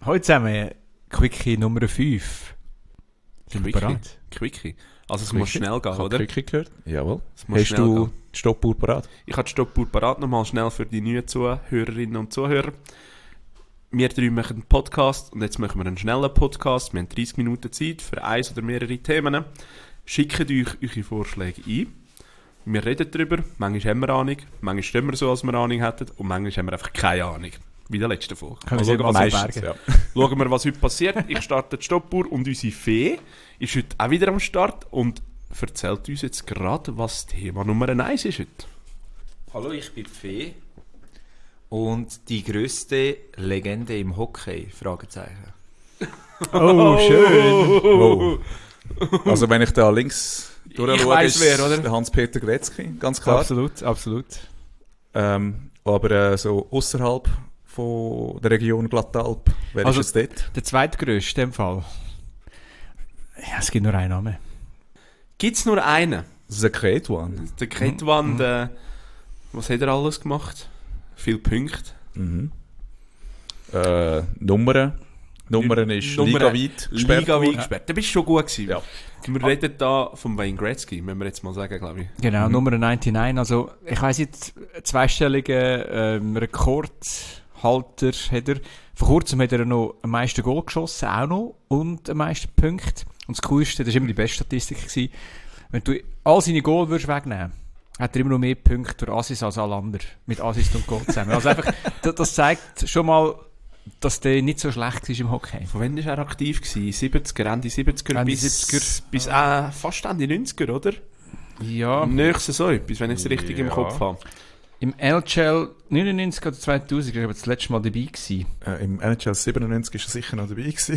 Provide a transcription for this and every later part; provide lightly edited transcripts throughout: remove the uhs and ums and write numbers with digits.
Heute zusammen Quickie Nummer 5. Sind wir bereit? Quickie. Also es muss schnell gehen, oder? Quickie gehört? Jawohl. Hast du die Stoppuhr parat? Ich habe die Stoppuhr parat, nochmal schnell für die neuen Zuhörerinnen und Zuhörer. Wir drei machen einen Podcast und jetzt machen wir einen schnellen Podcast. Wir haben 30 Minuten Zeit für eins oder mehrere Themen. Schickt euch eure Vorschläge ein. Wir reden darüber. Manchmal haben wir Ahnung, manchmal stehen wir so, als wir Ahnung hätten und manchmal haben wir einfach keine Ahnung. Wie in der letzten Folge. Schauen, wir, was heute passiert. Ich starte die Stoppuhr und unsere Fee ist heute auch wieder am Start und erzählt uns jetzt gerade, was Thema Nummer 1 ist heute. Hallo, ich bin Fee. Und die grösste Legende im Hockey? Fragezeichen. Oh, schön. Wow. Also wenn ich da links durchschaue, ist wer, oder? der Hans-Peter Gretzky, ganz klar. Absolut. Aber so außerhalb von der Region Glattalp, wer ist es dort? Der zweitgrößte in dem Fall. Ja, es gibt nur einen Namen. Gibt es nur einen? The Great One. Der Great One, was hat er alles gemacht? Viele Punkte. Nummern ist ligaweit gesperrt. Da bist du schon gut gewesen. Ja. Wir reden da von Wayne Gretzky, müssen wir jetzt mal sagen, glaube ich. Genau, Nummer 99. Also, ich weiss nicht, zweistelligen Rekordhalter hat er. Vor kurzem hat er noch am meisten Goal geschossen, auch noch, und am meisten Punkte. Und das Coolste, das war immer die beste Statistik gewesen. Wenn du all seine Goal würdest wegnehmen, hat er immer noch mehr Punkte durch Assis als alle anderen. Mit Assist und Goal zusammen. Also einfach, das zeigt schon mal, dass der nicht so schlecht war im Hockey. Von wann war er aktiv gewesen? 70er, Ende 70er bis fast Ende 90er, oder? Ja. Nächstes so etwas, wenn ich es richtig im Kopf habe. Im NHL 99 oder 2000 war er das letzte Mal dabei gewesen. Im NHL 97 war er sicher noch dabei gewesen.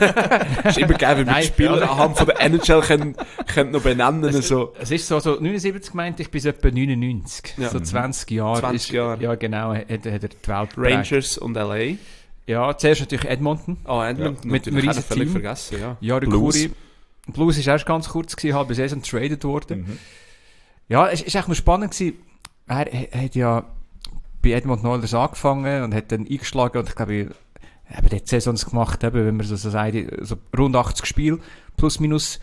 Ist immer geil, wenn wir die Spieler anhand von der NHL können noch benennen. So. Es ist so 79 meinte ich bis etwa 99. Ja. So 20 Jahre. 20 Jahre. Ja, genau, hat er die Welt Rangers und LA. Ja, zuerst natürlich Edmonton. Edmonton. Mit einem riesen völlig Team. Vergessen, ja. Ja, Blues. Blues war erst ganz kurz gewesen, halbe Saison getradet worden. Ja, es war echt noch spannend gewesen. Er hat ja bei Edmonton Oilers angefangen und hat dann eingeschlagen und ich glaube, eben die Saisons gemacht, eben, wenn man so sagt, so rund 80 Spiele, plus minus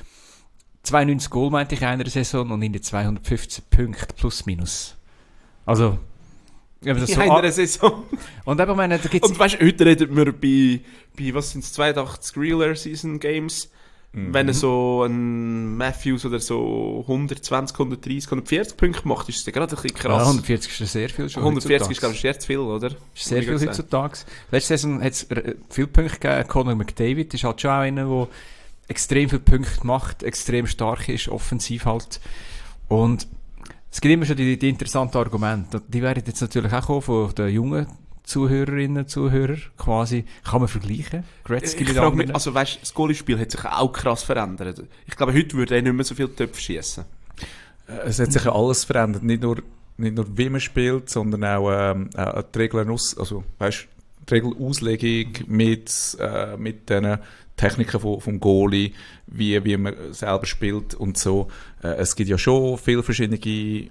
92 Goal, meinte ich, in einer Saison und in den 215 Punkte, plus minus. Also, in so einer Saison. Und eben, meine, da gibt's... Und weißt du, heute reden wir bei was sind es, 82 Regular Season Games, wenn er so ein Matthews oder so 120, 130, 140 Punkte macht, ist es gerade ein bisschen krass. Ja, 140 ist sehr viel schon. 140 ist, glaube ich, sehr zu viel, oder? Ist sehr viel heutzutage. Letzte Saison hat es viele Punkte gegeben. Conor McDavid ist halt schon auch einer, der extrem viele Punkte macht, extrem stark ist, offensiv halt. Und es gibt immer schon die interessanten Argumente. Die werden jetzt natürlich auch kommen von den jungen Zuhörerinnen und Zuhörer, quasi, kann man vergleichen? Gretzky ich frage mich, also weißt, das Goalie-Spiel hat sich auch krass verändert. Ich glaube, heute würde er nicht mehr so viele Töpfe schießen. Es hat sich ja alles verändert, nicht nur wie man spielt, sondern auch die Regeln also weißt, die Regelauslegung mit den Techniken vom Goalie, wie man selber spielt und so. Es gibt ja schon viele verschiedene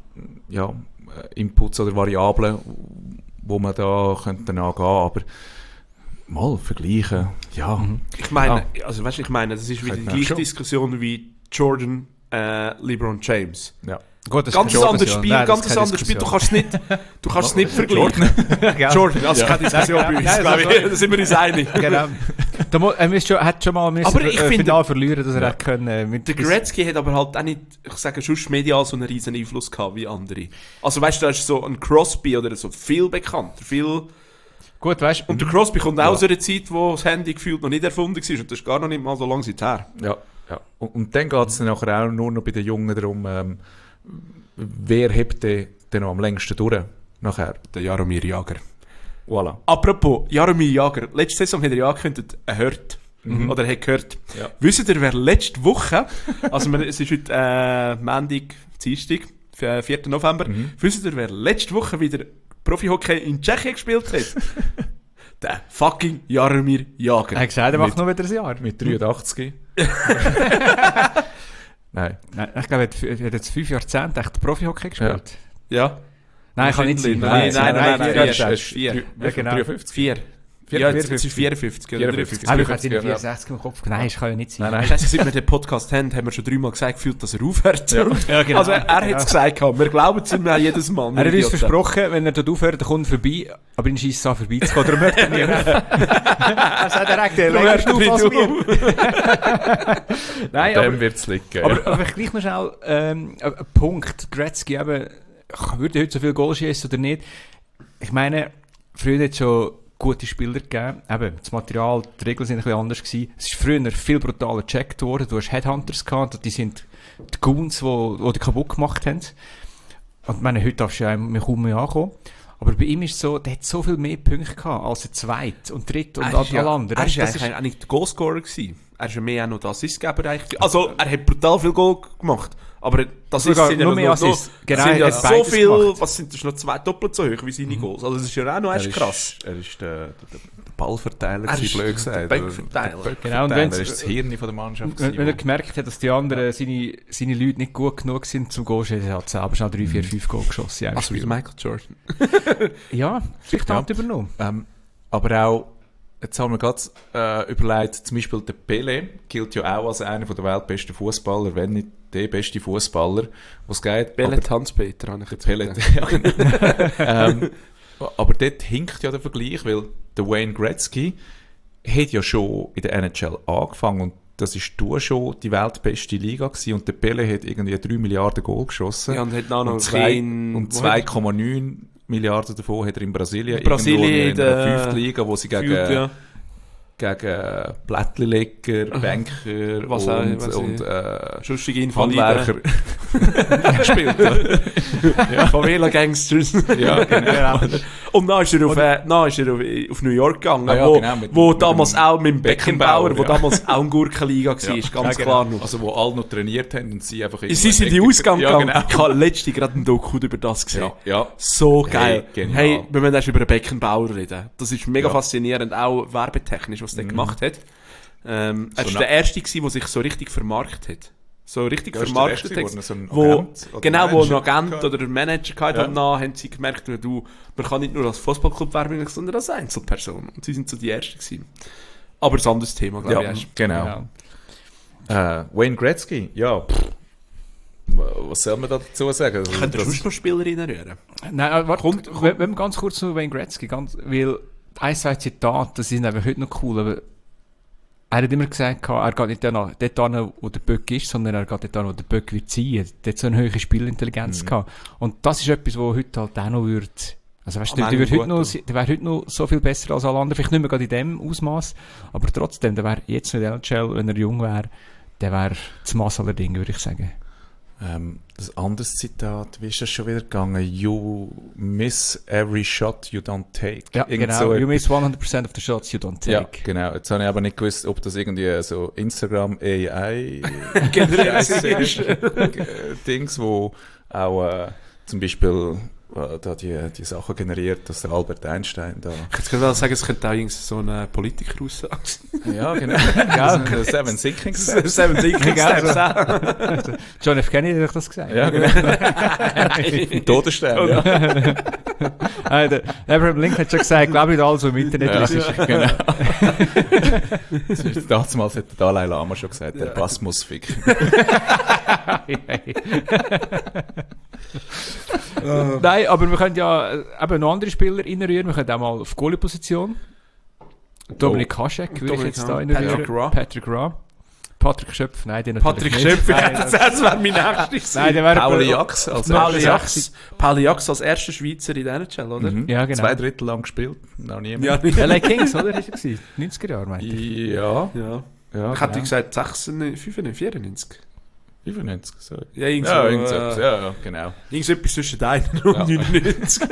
Inputs oder Variablen, wo man da könnte angehen, aber mal vergleichen, ja. Ich meine, also weißt, das ist wieder die gleiche Diskussion wie Jordan, LeBron James. Ja. Gut, ganz anderes Spiel, ganz anderes Spiel. Du kannst es nicht vergleichen. Jordan, also keine Diskussion bei uns, glaube ich. Da sind wir uns einig. Genau. Er hat schon mal Finale verlieren, dass er hätte können. Der Gretzky hat aber halt auch nicht, ich sage schon, medial so einen riesen Einfluss gehabt wie andere. Also weißt du, da ist so ein Crosby oder so viel bekannter, viel... Gut, weißt, und der Crosby kommt auch aus einer Zeit, wo das Handy gefühlt noch nicht erfunden war und das ist gar noch nicht mal so lange her. Ja. Und dann geht es dann nachher auch nur noch bei den Jungen darum, wer hebt denn noch am längsten durch nachher? Der Jaromir Jagr. Voilà. Apropos Jaromir Jagr, letzte Saison hat er ja angekündigt, er hört. Oder er hat gehört. Ja. Wisst ihr, wer letzte Woche, also es ist heute Montag, Dienstag, 4. November, wisst ihr, wer letzte Woche wieder Profi-Hockey in Tschechien gespielt hat? Der fucking Jaromir Jagr. Er hat gesagt, er macht noch wieder ein Jahr. Mit 83. Nein. Ich glaube, er hat jetzt 5 Jahrzehnte echt Profi-Hockey gespielt. Ja. Nein, kann nicht sein. Nein, 4. 4. Ja, es ist 54 oder 54. 53. Aber ich habe seine 64 im Kopf. Nein, das kann ja nicht sein. Nein. Scheiße, seit wir den Podcast haben wir schon 3-mal gesagt, gefühlt, dass er aufhört. Ja, genau. Also er hat es gesagt, wir glauben es ihm jedes Mal. Er hat uns versprochen, wenn er dort aufhört, dann kommt er vorbei, aber ihn scheisst es an vorbeizukommen. Darum hört er nicht auf. Das hat er eigentlich länger Stufe als wir. Nein, Dem aber, wird es liegen. aber vielleicht gleich noch schnell ein Punkt. Gretzky eben, würde heute so viel Goal schießen oder nicht? Ich meine, früher hat es schon gute Spieler gegeben. Eben, das Material, die Regeln sind ein bisschen anders gewesen. Es ist früher viel brutaler gecheckt worden. Du hast Headhunters gehabt, die sind die Goons, die die kaputt gemacht haben. Und ich meine, heute darfst du ja kaum mehr ankommen. Aber bei ihm ist es so, der hat so viel mehr Punkte gehabt als der Zweite und Dritte und alle anderen. Er war eigentlich auch nicht der Goalscorer gewesen. Er ist ja mehr auch noch der Assistgeber eigentlich. Also, er hat brutal viel Goal gemacht. Aber das ist Sogar ja nur mehr noch, Assists. Genau, sind ja er hat so beides viel, gemacht. was sind das noch 2 doppelt so hoch wie seine Goals. Also das ist ja auch noch echt krass. Er ist der Ballverteiler, Er ist blöd gesagt. der Backverteiler. Genau, und Er wenn's- ist das Hirn von der Mannschaft. Wenn er gemerkt hat, dass die anderen, seine Leute nicht gut genug sind zum Goal schießen, hat er selber schnell 3, 4, 5 Goal geschossen. Ja, Also wie Michael Jordan. ja, vielleicht Ja. hat er übernommen. Aber auch, jetzt haben wir gerade überlegt, zum Beispiel der Pelé gilt ja auch als einer der weltbesten Fußballer, wenn nicht der beste Fußballer, was geht. Bellet Hans-Peter habe ich jetzt Pellet, ja, genau. Aber dort hinkt ja der Vergleich, weil der Wayne Gretzky hat ja schon in der NHL angefangen und das ist schon die weltbeste Liga gewesen und der Pelé hat irgendwie 3 Milliarden Goal geschossen. Ja, und hat auch noch und 2,9 Milliarden davon hat er in Brasilien. Brasilien in der 5. Liga, wo sie gegen Plättli-Leger, Banker Was und schustige Invaliden. Handwerker gespielt. Favela Gangsters. Ja, genau. Und dann ist er auf New York gegangen, Ah ja, wo, genau, wo mit damals dem auch mit dem Beckenbauer, Beckenbauer, wo ja. damals auch eine Gurkenliga war, Ja. ganz Ja, genau. klar noch. Also wo alle noch trainiert haben und sie einfach... Sie sind in den Ausgang ja, gegangen. genau. Ich habe letztens gerade einen Doku über das gesehen. Ja. So geil. genial. Hey, wir müssen erst über den Beckenbauer reden. Das ist mega Ja. faszinierend, auch werbetechnisch, was der gemacht hat. Er war So der Erste gewesen, der sich so richtig vermarktet hat. So richtig Ja, ist der vermarktet Erste, hat. wo so einen Wo, Agent oder genau, wo ein Manager Agent gehabt. oder ein Manager gehabt Ja. hat, dann haben sie gemerkt, man kann nicht nur als Fußballclub werben, sondern als Einzelperson. Und sie sind so die Ersten gewesen. Aber ein anderes Thema, glaube Ja, ich. genau. Wayne Gretzky, ja. Was soll man da dazu sagen? Also, Könnt ihr sonst noch Spielerinnen rühren? Nein, warte, wenn wir ganz kurz zu Wayne Gretzky, weil ein, zwei Zitate, das sind einfach heute noch cool, aber er hat immer gesagt, er geht nicht dort hin, wo der Böck ist, sondern er geht dort hin, wo der Böck wird sein. Der hat so eine hohe Spielintelligenz gehabt. Und das ist etwas, was heute halt auch noch würde, also weißt du, der wäre heute noch so viel besser als alle anderen, vielleicht nicht mehr gerade in dem Ausmaß, aber trotzdem, der wäre jetzt nicht NHL, wenn er jung wäre, der wäre das Maß aller Dinge, würde ich sagen. das andere Zitat, wie ist das schon wieder gegangen? You miss every shot you don't take. Ja, Irgend genau. so You miss 100% of the shots you don't take. Ja, genau. Jetzt habe ich aber nicht gewusst, ob das irgendwie so Instagram AI Dings, wo auch zum Beispiel da die Sachen generiert, dass der Albert Einstein da... Ich hätte gerade sagen, es könnte auch irgend so ein Politiker aussehen. Ja, genau. Das Seven Sinking Steps. Seven Sinking Steps. John F. Kennedy hat das gesagt. Ja, genau. Ein Todesstern, ja. Der Abraham Lincoln hat schon gesagt, glaube nicht alles, was im Internet Ja, ist. genau. Damals hat der Dalai Lama schon gesagt, der Pass muss ficken. Nein, aber wir können ja eben noch andere Spieler reinrühren. Wir können auch mal auf Goalie-Position. Dominik Hašek würde ich Dominik jetzt da Hašek. reinrühren. Patrick Raw. Patrick Schöpf, nein, den Patrick natürlich Schöpf, nicht. ja, Nein, das wäre mein nächstes. Nein, der wäre... Pauli Jax als Pauli Jax als erster Schweizer in der NHL, oder? Ja, genau. 2 Drittel lang gespielt, noch niemand. Ja, LA Kings, oder? Ist er gewesen? 90er Jahre, meinte ich. Ja. ja. Ja, Ich hätte genau. gesagt 96, 95. 95, so. Ja, irgend Ja, so, irgend so, ja, genau. Irgendetwas zwischen 1 und 99.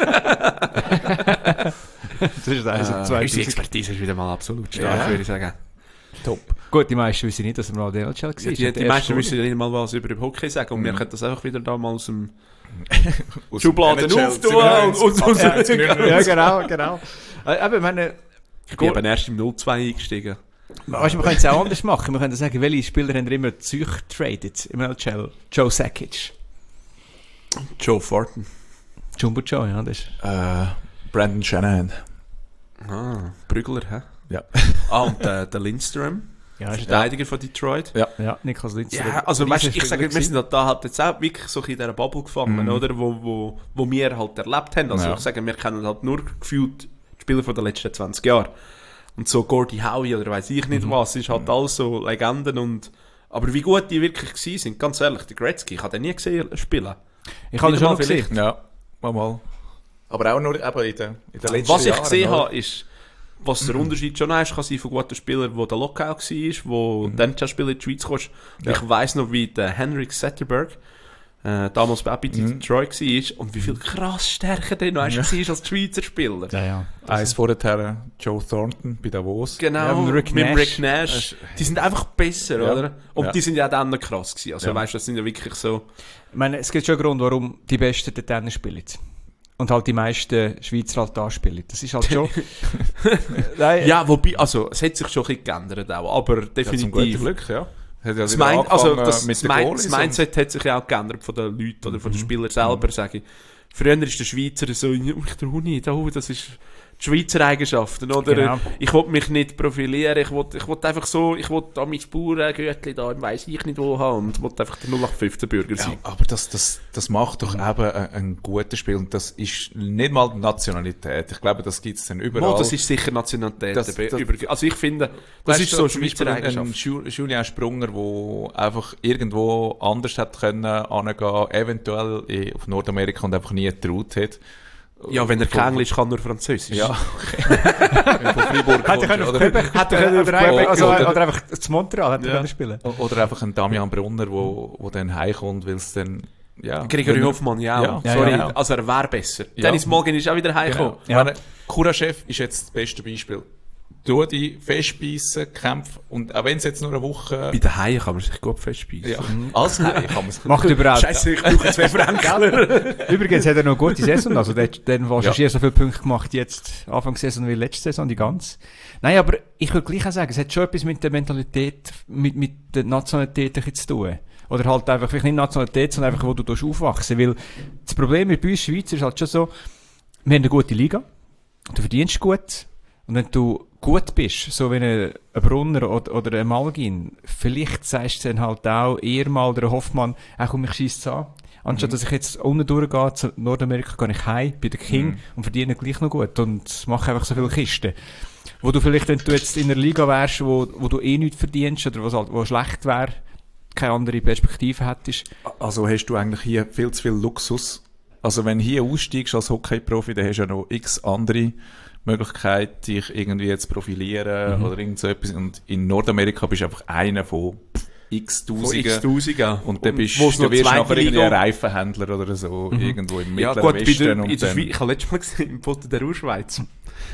Das ist also Unsere Expertise ist wieder mal absolut stark, Ja. würde ich sagen. Top. Gut, die meisten wissen nicht, dass er mal in der NHL war. Die meisten wissen ja nicht mal was über den Hockey sagen und wir können das einfach wieder da mal aus dem Aus Schubladen NHL auftun und Ja, genau. Aber ich meine... Ich bin eben erst im 0-2 eingestiegen. Weißt du, wir können es auch anders machen. Wir können sagen, welche Spieler haben immer Zeug getradet im NHL? Joe Sakic. Joe Thornton. Jumbo Joe, ja, das ist... Brandon Shanahan. Prügler, hä? Ja. Und der Lindstrom, Ja, ist Verteidiger von Detroit. ja, Niklas Lindström. Ja, also weißt, ich sage, wir gewesen. sind da halt jetzt auch wirklich so in dieser Bubble gefangen, oder? Wo wir halt erlebt haben. Also Ja. ich sage, wir kennen halt nur gefühlt die Spieler von den letzten 20 Jahren. Und so Gordie Howe oder weiss ich nicht was, ist halt alles so Legenden aber wie gut die wirklich gewesen sind, ganz ehrlich, der Gretzky, ich habe den nie gesehen spielen. Ich habe ihn Nicht schon mal noch gesehen. vielleicht. Ja, mal. Aber auch nur eben in den letzten Was ich Jahren, gesehen oder? habe, ist, was der Unterschied schon ist, kann sein von guten Spielern, der der Lockout war, wo dann schon Spieler in die Schweiz kommst. Ja. Ich weiss noch, wie der Henrik Zetterberg damals bei Detroit war und wie viel krass stärker der noch war als die Schweizer Spieler. Ja. Eins vorher Joe Thornton bei Davos. Genau, Ja, mit mit Rick Rick Nash. Nash. Die sind einfach besser, Ja. oder? Und Ja. die sind ja dann noch krass gewesen. Also Ja. weißt du, das sind ja wirklich so... Ich meine, es gibt schon einen Grund, warum die Besten den Tennis spielen. Und halt die meisten Schweizer halt da spielen. Das ist halt schon... Nein, Ja, wobei, also es hat sich schon ein bisschen geändert auch, aber Ja, zum guten definitiv... Glück, ja. Hat ja Das, wieder angefangen das mit den Goalies das Mindset hat sich ja auch geändert von den Leuten oder von den Spielern selber, sage ich. Früher ist der Schweizer so, ich traue nicht, das ist die Schweizer Eigenschaften, oder? Genau. Ich will mich nicht profilieren, ich will einfach so, ich will da meine Spuren-Gürtel da, weiss ich nicht wo haben und will einfach der 0815-Bürger Ja, sein. aber das macht doch eben ein gutes Spiel und das ist nicht mal die Nationalität. Ich glaube, das gibt es dann überall. Mal, das ist sicher Nationalität. Das- also ich finde, das Weißt ist du, so zum Schweizer Beispiel Eigenschaft. ein Julien Sprunger, der einfach irgendwo anders hätte können angehen, eventuell auf Nordamerika und einfach nie getraut hat. Ja, wenn er kein Englisch kann, nur Französisch. Ja, okay. Wenn du von Fribourg Hätte er kommst, auf oder? Quebec, Hätte er auf oder Quebec, oder einfach zu Montreal hätte er Ja. können spielen. Oder einfach ein Damian Brunner, wo dann heimkommt, weil es dann, ja. Gregory wenn- Hoffmann, ja. Ja, ja, Sorry, ja. also er wäre besser. Ja. Dennis Morgan ist auch wieder heimgekommen. Genau. Ja. Kuraschew ist jetzt das beste Beispiel. Du die festbeissen, kämpfen und auch wenn es jetzt nur eine Woche... Bei den Haien kann man sich gut festspeissen. Ja, als Heim kann man es Macht überhaupt. Scheiße, ich brauche 2 Franken. Übrigens hat er noch eine gute Saison. Also der hat dann wahrscheinlich Ja. so viele Punkte gemacht jetzt Anfang Saison wie letzte Saison, die ganze. Nein, aber ich würde gleich auch sagen, es hat schon etwas mit der Mentalität, mit der Nationalität ein bisschen zu tun. Oder halt einfach, vielleicht nicht Nationalität, sondern einfach, wo du aufwachsen. Weil das Problem mit uns Schweizer ist halt schon so, wir haben eine gute Liga, du verdienst gut, und wenn du gut bist, so wie ein Brunner oder ein Malgin, vielleicht sagst du dann halt auch eher mal der Hoffmann, komm, ich scheisse es an. Anstatt dass ich jetzt unten durchgehe, zu Nordamerika, gehe ich heim, bei der King und verdiene gleich noch gut und mache einfach so viele Kisten. Wo du vielleicht, wenn du jetzt in einer Liga wärst, wo du eh nichts verdienst oder wo schlecht wäre, keine andere Perspektive hättest. Also hast du eigentlich hier viel zu viel Luxus. Also wenn du hier aussteigst als Hockey-Profi, dann hast du ja noch x andere Möglichkeiten, dich irgendwie zu profilieren oder irgend so etwas. Und in Nordamerika bist du einfach einer von x Von Tausenden. x-Tausend, ja. Und dann bist wo's du noch wirst zweite nachher irgendwie Liga- ein Reifenhändler oder so, irgendwo im Ja, Mittleren gut, Westen. in und der dann, Schweiz, ich habe letztes Mal gesehen, im Foto der Urschweiz,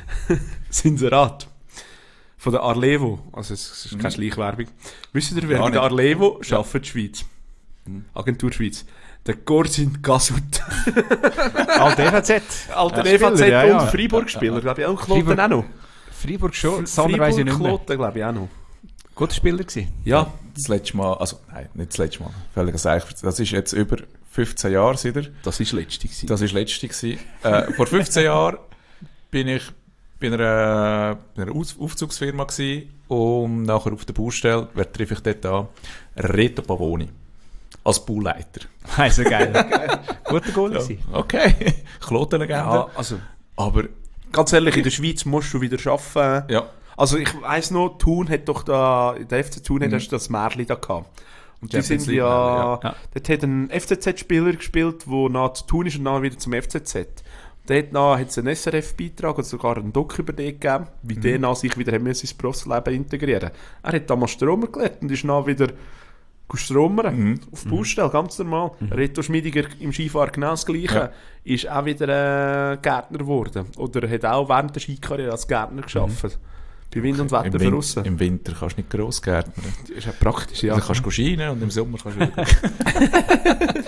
Inserat von der Arlevo, also es ist keine Schleichwerbung. Wisst ihr, wer Gar bei der nicht. Arlevo arbeitet in der Schweiz? Agentur Schweiz. Der Gorsin Gasut. Alter EVZ. Alter Ja, EVZ Spieler, ja, ja. und Freiburg-Spieler, glaube ich, auch. Kloten Freiburg- auch noch. Freiburg schon, Sander weiss ich nicht mehr. Kloten, glaube ich, auch noch. Guter Spieler gewesen. Ja, das letzte Mal, also nein, nicht das letzte Mal, völlig ehrlich, das ist jetzt über 15 Jahre wieder. das war das letzte gewesen. Das war das letzte gewesen. Vor 15 Jahren bin ich bei einer Aufzugsfirma gewesen und nachher auf der Baustelle, wer treffe ich dort an? Reto Pavoni. Als Bauleiter. Also geil. Guter Goal gewesen. Okay. Klotenlegende. Ja, also, Aber, ganz ehrlich, in der Schweiz musst du wieder arbeiten. ja. Also ich weiss noch, Thun hat doch da, in der FC Thun hast du das Märli da gehabt. Und die Champions sind League ja, Märli, ja. dort hat ein FCZ-Spieler gespielt, der nach zu Thun ist und dann wieder zum FCZ. Dort hat es einen SRF-Beitrag oder sogar einen Doc über den gegeben, wie der nach sich wieder ins Berufsleben integrieren. Er hat damals Stromer gelernt und ist dann wieder stromern auf die Baustelle, ganz normal. Reto Schmiediger im Skifahren genau das Gleiche. Ja. Ist auch wieder Gärtner geworden. Oder hat auch während der Skikarriere als Gärtner gearbeitet. Bei Wind und Wetter von aussen. Im Winter kannst du nicht Grossgärtner. Das ist ja praktisch, ja. Dann kannst du scheinen und im Sommer kannst du wieder.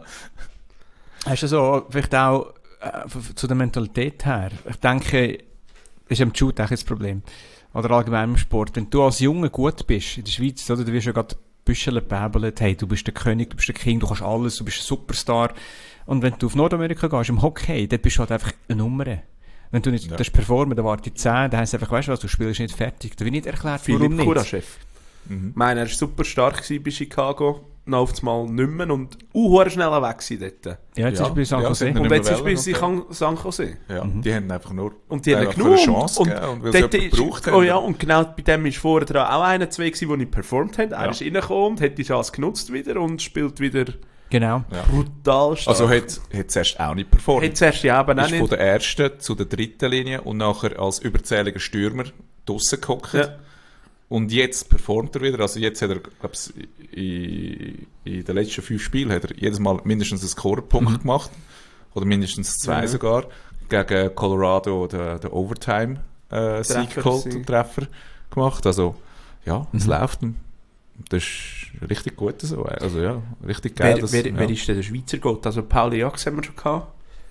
Hast du so, vielleicht auch zu der Mentalität her, ich denke, ist am Shoot auch das Problem. Oder allgemein im Sport. Wenn du als Junge gut bist, in der Schweiz, oder, du wirst ja gerade Büschel gebäbelt, hey, du bist der König, du bist der King, du kannst alles, du bist ein Superstar. Und wenn du auf Nordamerika gehst, im Hockey, dann bist du halt einfach eine Nummer. Wenn du nicht das performen, dann warte ich 10, dann heisst es einfach, weißt du was, du spielst nicht fertig. Da wird nicht erklärt, warum Philipp nicht. Kuraschef. Ich meine, er war super stark bei Chicago, dann auf einmal nicht mehr und schnell weg gewesen dort. Ja, jetzt ist er bei San Jose. Und jetzt ist er bei San Jose. Ja, die haben einfach nur und die haben einfach genug eine Chance gegeben und weil sie jemanden gebraucht haben. Oh ja, und genau bei dem ist vorher dran auch einer, zwei gewesen, die nicht performt haben. Er ist reingekommen und hat die Chance genutzt wieder und spielt wieder genau. brutal stark. Also hat zuerst auch nicht performt. Hat zuerst ja eben auch ist nicht. von der ersten zu der dritten Linie und nachher als überzähliger Stürmer draussen gehockt. Ja. Und jetzt performt er wieder. Also jetzt hat er, glaube ich, in den letzten 5 Spielen hat er jedes Mal mindestens einen Scorerpunkt gemacht. Oder mindestens 2 sogar. Gegen Colorado den Overtime-Sieg geholt und Treffer gemacht. Also ja, es läuft. Das ist richtig gut so. Also ja, richtig geil. Wer ist denn der Schweizer Gold? Also Pauli Jax haben wir schon gehabt.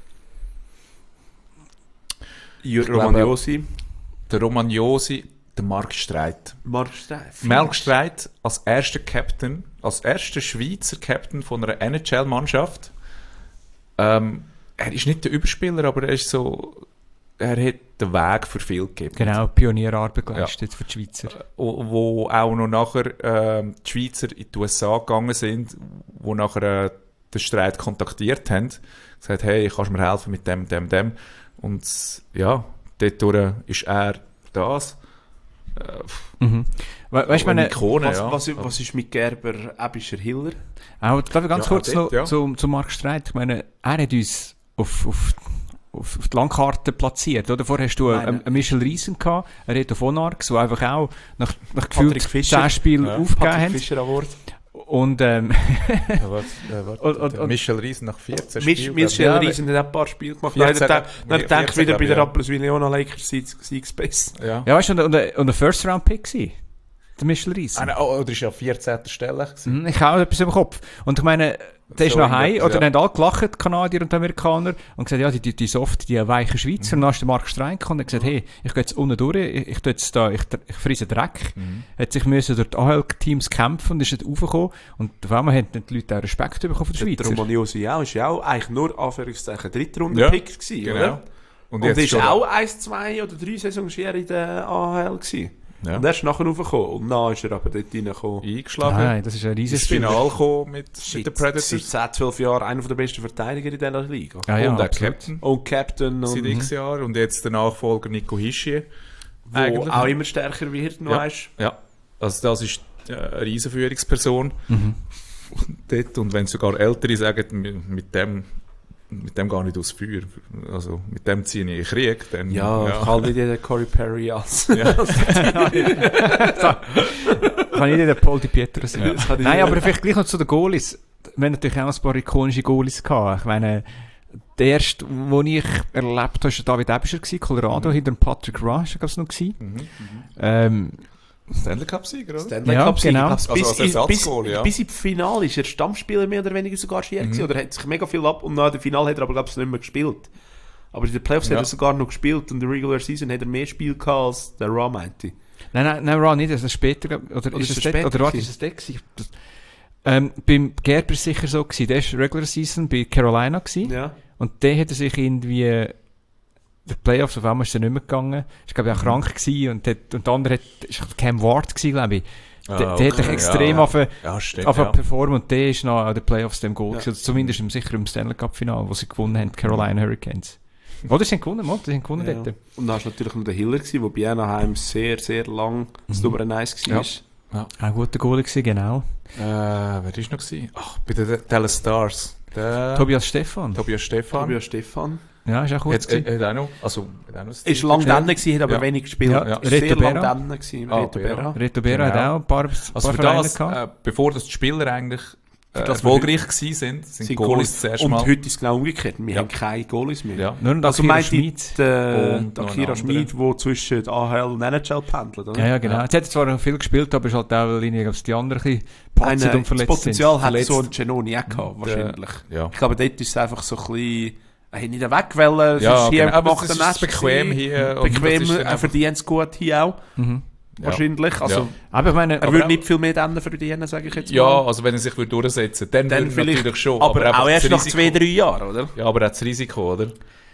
Romagnosi. Der Romagnosi, der Marc Streit. Marc Streit als erster Captain, als erster Schweizer Captain von einer NHL-Mannschaft. Er ist nicht der Überspieler, aber er hat den Weg für viel gegeben. Genau, Pionierarbeit geleistet für die Schweizer. Wo auch noch nachher die Schweizer in die USA gegangen sind, wo nachher den Streit kontaktiert haben, gesagt, hey, kannst du mir helfen mit dem. Und ja, dort ist er das. Weißt du, meine Ikone, was ist mit Gerber Ebischer Hiller? Auch, glaube ich, ganz kurz dort, noch zu Marc Streit. Ich meine, er hat uns auf die Landkarte platziert, oder? Vorher hast du einen Michel Riesen gehabt, einen Reto von Arx, der einfach auch nach gefühlt 10 Spielen aufgegeben hat. Fischer Award. Und, Michel Riesen nach 14 Spielen. Michel Riesen hat ein paar Spiele gemacht. Dann denke ich wieder bei der Rapperswil-Jona Lakers Siegspace. Ja, weißt du, und der First-Round-Pick gewesen. Der Michel Riesen. Oder ist ja 14. Stelle gewesen. Ich habe etwas im Kopf. Und ich meine, der ist noch heim, oder dann haben alle gelacht, die Kanadier und die Amerikaner, und gesagt, ja, die Soft, die weichen Schweizer. Und dann ist der Marc Streit gekommen und gesagt, hey, ich gehe jetzt unten durch, ich friese Dreck. Hat sich müssen durch die AHL-Teams kämpfen und ist nicht raufgekommen. Und auf einmal haben die Leute auch Respekt bekommen von der Schweizer. Der Romagnosi auch, ist ja auch eigentlich nur Anführungszeichen Drittrunden-Pick gewesen, genau. oder? Und ist auch 1, 2 oder 3 Saisons in der AHL gewesen. Ja. Und er ist nachher raufgekommen. Und dann ist er aber dort reingekommen. Eingeschlagen. Nein, das ist ein riesiges Ins Finale gekommen mit den Predators. Seit 10, 12 Jahren einer der besten Verteidiger in dieser Liga. Ja, und der Captain. Und Captain. Seit x Jahren. Und jetzt der Nachfolger Nico Hischier. Wo auch immer stärker wird, weißt du? Ja. Also das ist eine Riesenführungsperson. Dort. Und wenn sogar Ältere sagen, mit dem gar nicht aus Feuer. Also, mit dem ziehe ich in den Krieg. Dann, ich halte nicht den Corey Perry als. Kann ich nicht den Paul Di Pietro sein. Nein, aber vielleicht gleich noch zu den Goalies. Wir haben natürlich auch ein paar ikonische Goalies gehabt. Ich meine, der erste, den ich erlebt habe, war David Ebischer, Colorado, hinter Patrick Rush, gab es noch gewesen. Stanley Cup-Sieger, oder? Stanley Cup-Sieger. Genau. Also als Ersatzgoal, ja. Bis im Finale ist er Stammspieler mehr oder weniger sogar schier gewesen, oder hat sich mega viel ab und nach dem Finale hat er aber, glaube ich, nicht mehr gespielt. Aber in den Playoffs hat er sogar noch gespielt und in der Regular Season hat er mehr Spiele gehabt als der Raw, meinte. Nein, Raw nicht, das ist später, oder ist es später? Oder warte, ist es dort gewesen? Beim Gerber ist sicher so gewesen, der ist Regular Season bei Carolina gewesen. Ja. Und der hat er sich irgendwie, der Playoffs auf einmal ist er nicht mehr gegangen. Ist, glaube ich, auch krank gewesen. Und der andere ist Cam Ward gewesen, glaube ich. Der hat sich extrem auf performen und der ist noch an den Playoffs dem Goal gewesen. Also zumindest sicher im Stanley Cup Final, wo sie gewonnen haben, Carolina Hurricanes. Oder sie haben gewonnen, dort. Und dann war natürlich noch der Hiller gewesen, der bei Anaheim sehr, sehr lang das Nummer 1 war. Ja. Ein guter Goal gewesen, genau. Wer war noch gewesen? Ach, bei den Dallas Stars. Tobias Stephan. Ja, ist auch gut. Hat auch noch. Ist lang dann gewesen, hat aber wenig gespielt. Ja. Sehr lang dann gewesen. Reto Berra hat auch ein paar Vereine gehabt. Bevor das die Spieler eigentlich erfolgreich gewesen sind Goalies zuerst mal. Und heute ist es genau umgekehrt. Wir haben keine Goalies mehr. Ja. Nur also Akira Schmid. Akira Schmid, der zwischen AHL und NHL pendelt. Oder? Ja, genau. Jetzt hat er zwar noch viel gespielt, aber ist halt auch die anderen ein bisschen patzt und verletzt sind. Das Potenzial hat so ein Genoni auch gehabt, wahrscheinlich. Ich glaube, dort ist es einfach so ein bisschen... Er hat nicht wegwollen, es ist hier gemacht, es ist bequem hier. Bequem, er verdient es gut hier auch. Wahrscheinlich. Also, aber ich meine, er würde nicht viel mehr dann verdienen, sage ich jetzt mal. Ja, also wenn er sich durchsetzen würde, dann vielleicht natürlich schon. Aber auch erst nach 2-3 Jahren, oder? Ja, aber er hat das Risiko, oder?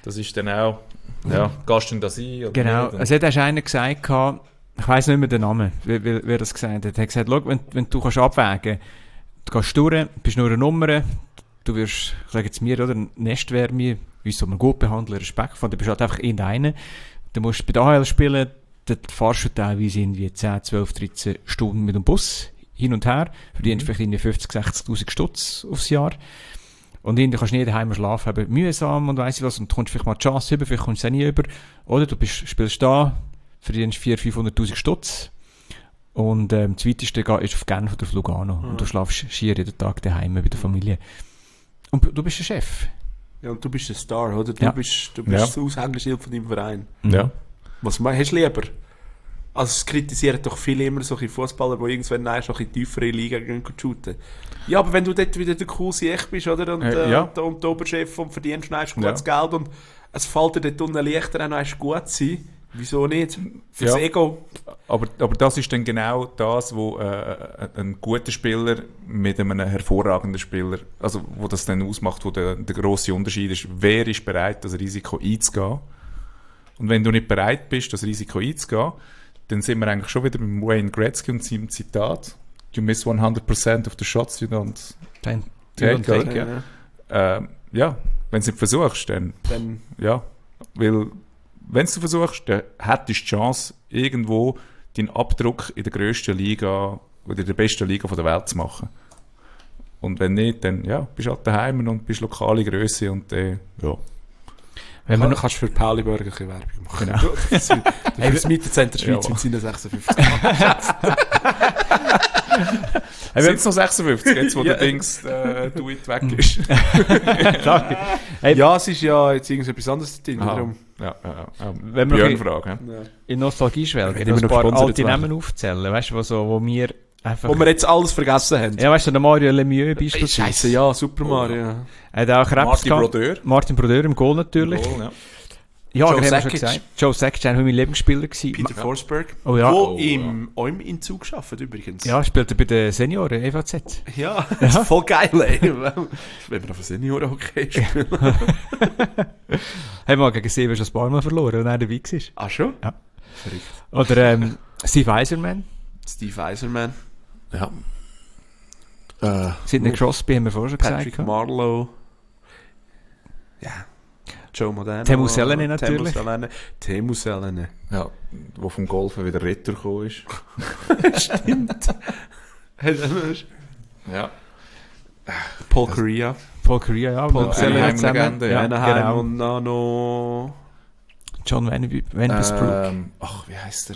Das ist dann auch, gehst du da sein? Oder Genau, nicht? also hat einer gesagt, ich weiss nicht mehr den Namen, wer das gesagt hat. Er hat gesagt, schau, wenn du kannst abwägen, du gehst durch, bist nur eine Nummer, du wirst, ich sage jetzt mir, oder, Nestwärme, uns soll man gut behandeln, Respekt von, du bist halt einfach irgendeiner. Du musst bei der AHL spielen, dort fahrst du teilweise irgendwie 10, 12, 13 Stunden mit dem Bus hin und her, verdienst vielleicht irgendwie 50, 60'000 Stutz aufs Jahr. Und irgendwie kannst du nie daheim schlafen, aber mühsam und weiss ich was, und du kommst vielleicht mal die Chance über, vielleicht kommst du es auch nie über. Oder du spielst da, verdienst 400'000, 500'000 Stutz. Und das weiteste ist auf Genf oder auf Lugano. Und du schlafst schier jeden Tag daheim bei der Familie. Und du bist der Chef. Ja, und du bist der Star, oder? Du bist das Aushängeschild von deinem Verein. Ja. Was hast du lieber? Also es kritisieren doch viele immer solche Fußballer, die irgendwann noch in die tiefere Liga gehen shooten. Ja, aber wenn du dort wieder der coole Sieg bist, oder? Und, und der Oberchef und verdienst noch gutes Geld und es fällt dir dort unten leichter, auch noch gut sein. Wieso nicht? Fürs Ego. Aber das ist dann genau das, wo ein guter Spieler mit einem hervorragenden Spieler, also wo das dann ausmacht, wo der grosse Unterschied ist, wer ist bereit, das Risiko einzugehen. Und wenn du nicht bereit bist, das Risiko einzugehen, dann sind wir eigentlich schon wieder mit Wayne Gretzky und seinem Zitat: You miss 100% of the shots you don't take. Ja, wenn du es nicht versuchst, dann ja. Weil, wenn du versuchst, dann hättest du die Chance, irgendwo deinen Abdruck in der grössten Liga oder in der besten Liga der Welt zu machen. Und wenn nicht, dann bist du halt daheim und bist lokale Grösse und ja. Wenn man kannst du für Pauli Burger ein bisschen Werbung machen. Genau. Für das Mietencenter Schweiz sind es 56 Sind es noch 56, jetzt wo der Dings Duit weg ist? Ja, es ist ja jetzt irgendetwas anderes drin. Wenn wir in Nostalgie schwelgen, ein paar alte Namen aufzählen, weißt du, wo wir einfach... Wo wir jetzt alles vergessen haben. Ja, weißt du, der Mario Lemieux beispielsweise. Scheisse, ja, Super Mario. Er hat auch Krebs gehabt. Martin Brodeur im Goal natürlich. Ja, Joe haben wir schon gesagt. Joe Sakic war mein Lieblingsspieler. Peter Forsberg. Oh, ja. Wo im in Zug arbeitet übrigens. Ja, spielt er bei den Senioren, EVZ. Ja, das ist voll geil, ey. Wenn wir auf Senioren-Hockey spielen. Haben wir mal gegen Sieber schon ein paar Mal verloren, und er dabei war. Ach schon? Ja. Verrückt. Oder Steve Eiserman. Steve Eiserman. Ja. Sidney Crosby haben wir vorher schon Patrick gesagt. Marlowe. Ja. Joe Modano. Teemu Selänne natürlich. Teemu Selänne. Ja, wo vom Golfen wieder retour gekommen ist. Stimmt. Ja. Paul Correa. Ja. Paul Selänne zusammen. Ja, genau. Und dann noch... John Vandenbroek. Ach, wie heisst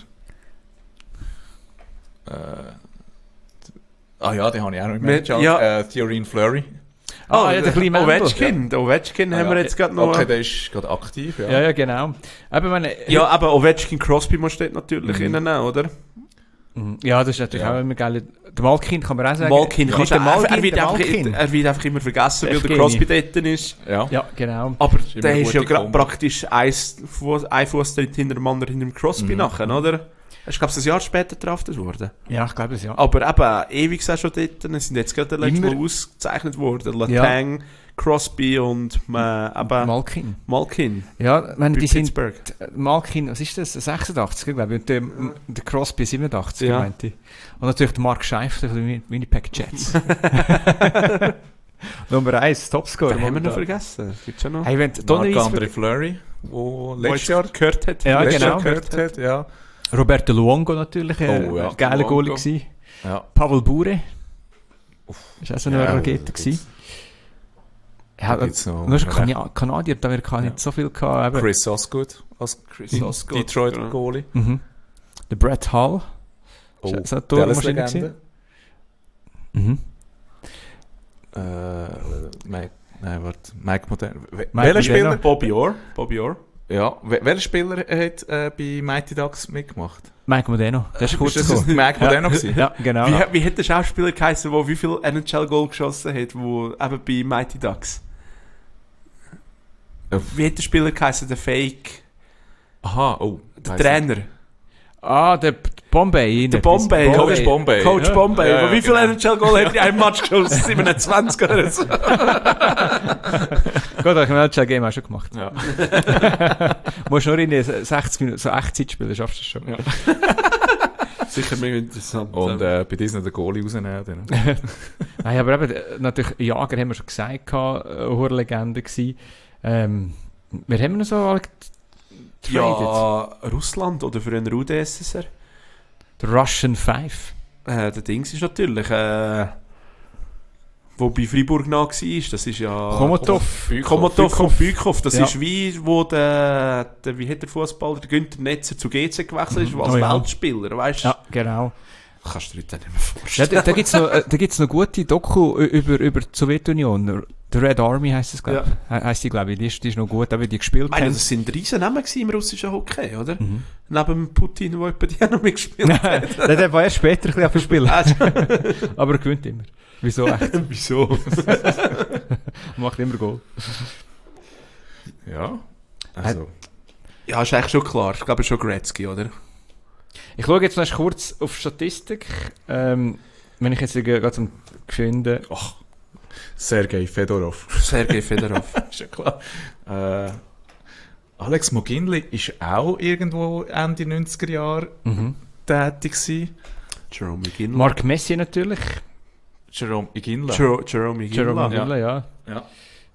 er? Ja, den habe ich auch noch mit. Thierry Fleury. Der kleine Ovechkin. Der Ovechkin haben wir jetzt gerade noch... Okay, der ist gerade aktiv, ja. Ja, genau. Aber Ovechkin Crosby muss dort natürlich innen auch, oder? Ja, das ist natürlich auch immer geil. Der Malkin kann man auch sagen. Malkin kannst du Malkin. Er wird einfach immer vergessen, weil der Crosby dort ist. Ja, genau. Aber der ist ja praktisch ein Fuß hinter dem anderen, hinter dem Crosby nachher, oder? Ich glaube, es ist ein Jahr später draftet worden. Ja, ich glaube es, ja. Aber eben, ewig auch schon dort, sind jetzt gerade letztes Mal ausgezeichnet worden. Letang, Crosby und Malkin. Ja, die sind... Malkin, was ist das? 86, glaube ich. Und der Crosby 87, meinte ich. Und natürlich der Mark Scheifler von den Winnipeg Jets. Nummer 1, Topscorer. Den haben wir noch vergessen. Gibt's schon noch? Hey, Marc-André Fleury, der letztes Jahr gehört hat. Ja, genau. Ja. Roberto Luongo natürlich, geiler Goalie gewesen. Ja. Pavel Bure. Das war auch so eine Rakete gewesen. Ja, nur Kanadier, da wird nicht so viel gehabt. Chris Osgood als Detroit Goalie. Der Brett Hull. Das war eine Legende. Mike Modern. Welcher Spieler? Bobby Orr. Ja, welcher Spieler hat bei Mighty Ducks mitgemacht? Mike Modeno. Das ist kurz das Mike Modeno gewesen? Ja, genau. Wie hat der Schauspieler geheißen, der wie viel NHL-Goal geschossen hat, wo eben bei Mighty Ducks? Wie hat der Spieler geheißen, der Fake? Aha, der Trainer. Der Bombay. Der Bombay. Coach Bombay. Coach Bombay. Ja, wie viel NHL-Goal hat er in einem Match geschossen? 27 oder so. Gut, ich habe das Game auch schon gemacht. Ja. Musst nur in 60 Minuten so Echtzeit spielen, schaffst du das schon. Ja. Sicher mega interessant. Und bei diesen den Goalie rausnehmen. Dann. Nein, aber eben, natürlich, Jager haben wir schon gesagt, eine Legende gewesen. Wir haben noch so alle getradet. Ja, Russland oder für einen UdSSR. Der Russian 5. Der Dings ist natürlich, wo bei Freiburg nach war, das ist ja... Komotov. Komotov und Bykov. Das Ja. ist wie, wo der wie hat der Fußballer, der Günther Netzer zu GC gewechselt ist, als Weltspieler, weißt du? Ja, genau. Kannst du dir das nicht mehr Ja, vorstellen. da gibt's noch gute Doku über die Sowjetunion. The Red Army heisst es, glaube ich. Heisst die, glaube ich. Die ist noch gut, wie die gespielt Ich meine, haben. das sind riesen Namen im russischen Hockey, oder? Neben Putin, der etwa die auch noch mitgespielt hat. Der war erst später ein bisschen verspielt. Aber er gewinnt immer. Wieso echt? Wieso? Macht immer Goal. Ja. Also. Ja, ist eigentlich schon klar. Ich glaube, schon Gretzky, oder? Ich schaue jetzt noch kurz auf Statistik. Wenn ich jetzt gerade zum Finden... Ach, Sergei Fedorov. Sergei Fedorov. Ist ja klar. Alex Moginli ist auch irgendwo Ende 90er Jahre tätig gewesen. Jerome Iginla. Mark Messi natürlich. Jerome Iginla. Jerome Iginla. Jerome Iginla, ja. Ja.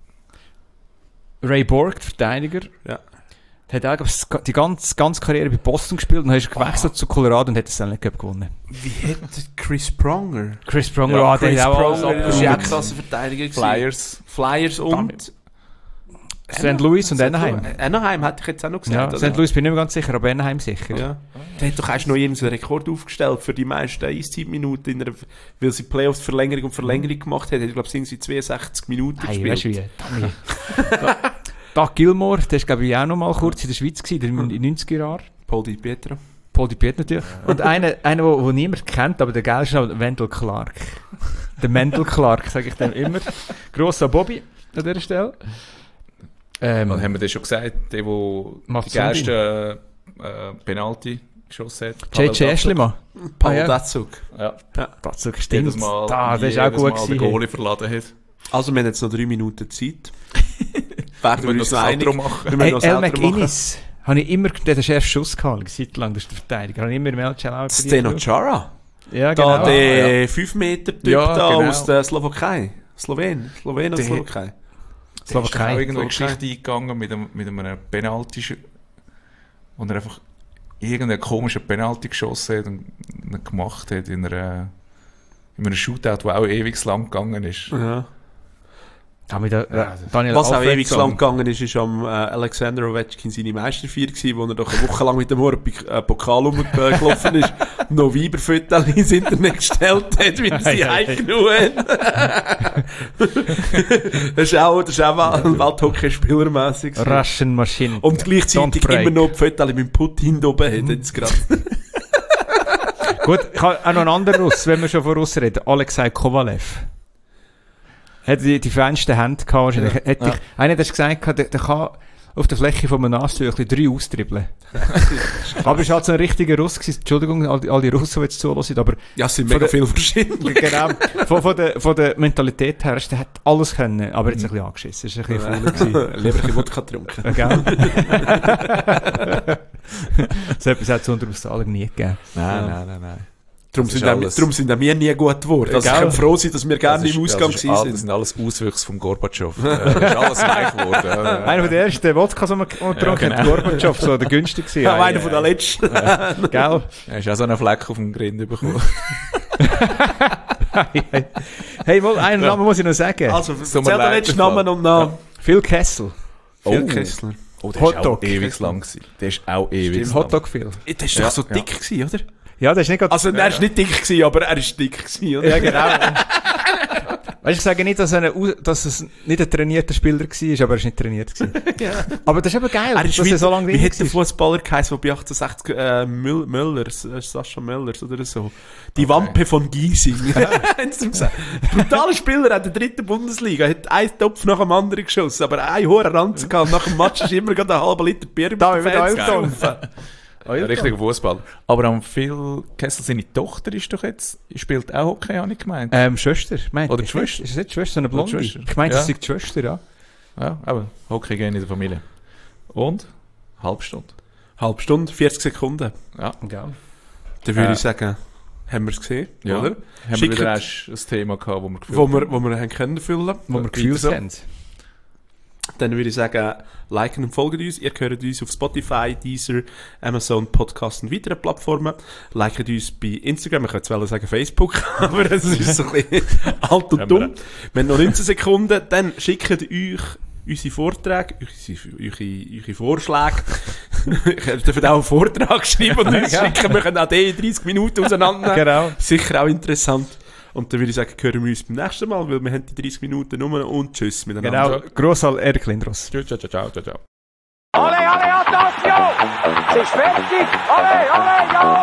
Ray Borg, der Verteidiger. Ja. Der hat auch die ganze Karriere bei Boston gespielt und dann ist gewechselt zu Colorado und hat das dann nicht gewonnen. Wie hat Chris Pronger? Chris Pronger, Ja, der Chris hat auch alles Pronger ist ja auch abgeräumt. klasse Verteidiger gewesen. Flyers. Flyers und... St. Louis und Anaheim. Anaheim hätte ich jetzt auch noch Ja, gesagt. St. Louis bin ich nicht mehr ganz sicher, aber Anaheim sicher. Ja. Der hat doch erst noch irgendeinen Rekord aufgestellt für die meisten Eiszeitminuten, weil sie Playoffs Verlängerung und Verlängerung gemacht hat. Ich glaube, sie sind 62 Minuten Hey, gespielt. weißt du wie? Doug Gilmore, der war glaube ich auch noch mal kurz in der Schweiz gewesen, in den 90er Jahren. Paul Di Pietro. Paul Di Pietro natürlich. Und einer, wo niemand kennt, aber der geilste ist Wendell Clark. Der Wendell Clark, sage ich dem immer. Grosser Bobby an dieser Stelle. Was haben wir das schon gesagt? Der die Mats geilsten Penalty geschossen hat. J.J. Eschlimann. Paul ja. Datsuk. Ja. Das so Jedes stimmt. Mal, Der ist auch gut Mal den gewesen. Goalie verladen hat. Also, wir haben jetzt noch 3 Minuten Zeit. Werden wir uns das einig? Outro machen. Wir Hey, müssen noch El das Outro machen. McInnes. Habe ich immer, der hat den ersten Schuss gehabt, eine Zeit lang, das ist der Verteidiger. Habe ich immer im LCL auch Steno Chara. Ja, Da genau. der 5-Meter-Typ Ja, da genau. aus der Slowakei. Slowen oder Der- Slowakei? Slowakei. Ist auch irgendwo eine Slowakei. Geschichte eingegangen mit einem Penalty, wo er einfach irgendeinen komischen Penalty geschossen hat und ihn gemacht hat in einem Shootout, der auch ewig lang gegangen ist. Ja. Daniel Was auch Alfredsson. ewig lang gegangen ist, ist am Alexander Ovechkin seine Meisterfeier gewesen, wo er doch eine Woche lang mit dem Pokal rumgelaufen ist, noch Weiberfotos ins Internet gestellt hat, wie er sie heimgenommen hat. Das ist auch Welthockeyspielermässig. Russian Machine. Und gleichzeitig Don't break. immer noch die Fotos mit Putin da oben hat jetzt gerade. Gut, ich habe auch noch einen anderen Russ, wenn wir schon von Russen reden. Alexei Kovalev. Hat die feinsten Hände gehabt wahrscheinlich. Einer hat gesagt, der kann auf der Fläche von einem Nasentüchlein 3 austribbeln. Aber es war halt so ein richtiger Russ gewesen. Entschuldigung, all die Russen, die jetzt zuhören, aber Ja, es sind Von mega der- viele verschiedene. genau, von der Mentalität her, der hat alles können, aber jetzt ein bisschen angeschissen. Es war ein bisschen faul gewesen. Lieber ein bisschen Wodka getrunken. Gell? So etwas hat es unter Australien nie gegeben. Nein. Darum Das ist sind, alles- darum sind auch wir nie gut geworden. Also ich Gell? kann froh sein, dass wir gerne im Ausgang das waren. sind alles Auswüchse vom Gorbatschow. Das ist alles weich geworden. Ja. Einer der ersten Wodkas, die wir getrunken haben, genau. Gorbatschow, so der günstigste. Ja, einer von den letzten. Gell? Er hast auch so einen Fleck auf dem Grind bekommen. Hey, wohl, einen Namen muss ich noch sagen. Also, mir erzähl den leid, letzten der Fall. Namen und Namen. Phil Kessel. Phil Kessler. Oh, der ist Hotdog. auch ewig lang gewesen. Der ist auch ewig Stimmt. lang. Hotdog Phil. Der war doch so dick gewesen, oder? Ja, das ist nicht gerade... Also, er war nicht dick gewesen, aber er ist dick gewesen, oder? Ja, genau. Weißt du, ich sage nicht, dass es nicht ein trainierter Spieler war, aber er ist nicht trainiert gewesen. Ja. Aber das ist eben geil, Er ist dass wie, er so lange wie drin hat der war. Fußballer geheißen, der bei 1860 Müllers, Sascha Möllers oder so. Die Wampe von Giesing. Haben sie ihm gesagt. Brutaler Spieler hat in der 3. Bundesliga, hat einen Topf nach dem anderen geschossen, aber einen hohen Ranzen gehabt. Nach dem Match ist immer gerade einen halben Liter Bier mit Da, den mit Fans Eulton. gesoffen. Ein richtiger Fußballer. Aber am Phil Kessel, seine Tochter ist doch jetzt, spielt auch Hockey, habe ich gemeint. Schwester, meint Oder ich. Schwester. Ist es nicht die Schwester, so eine Blonde? Schwester. Ich meinte, Ja. es ist die Schwester, ja. Ja, aber Hockey gehen in der Familie. Und? Halbstunde. Halbe Stunde, 40 Sekunden. Ja. Ja. Dann würde ich sagen, haben wir es gesehen, Ja. oder? Haben wir Schickt- wieder erst ein Thema gehabt, wo wir gefühlt Wo wir haben können füllen. Wo wir Gefühle so. haben. Dann würde ich sagen, liken und folgen uns. Ihr hört uns auf Spotify, Deezer, Amazon, Podcast und weiteren Plattformen. Liken uns bei Instagram. Ich könnte jetzt sagen Facebook, aber es ist so ein bisschen alt und dumm. Wir haben noch 19 Sekunden. Dann schickt euch unsere Vorträge, eure Vorschläge. Ihr dürft auch einen Vortrag schreiben und uns schicken. Wir können auch die 30 Minuten auseinander. Genau. Sicher auch interessant. Und dann würde ich sagen, hören wir uns beim nächsten Mal, weil wir haben die 30 Minuten rum und tschüss miteinander. Genau. Gross al Erik Lindros. Ciao, ciao, ciao, ciao, ciao. Alle, attention! Es ist fertig! Alle, ja!